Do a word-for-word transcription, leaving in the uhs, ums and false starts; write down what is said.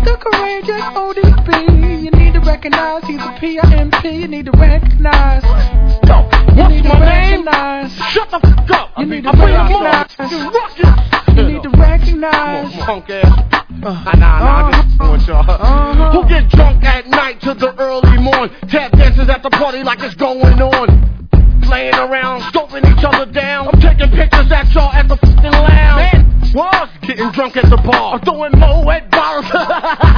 the courageous O D B. You need to recognize he's a P I M P. You need to recognize. Yo, You what's need to my name? recognize. Shut the fuck up. You need to I bring recognize. them on. Ruckus. You need to recognize. Come on, punk ass. Uh, nah, nah, I'm just with y'all. Uh-huh. Who get drunk at night to the early morn? Tap dances at the party like it's going on. Laying around, scoping each other down. I'm taking pictures at y'all at the fucking lounge. Man, was getting drunk at the bar. I'm throwing Moet bottles.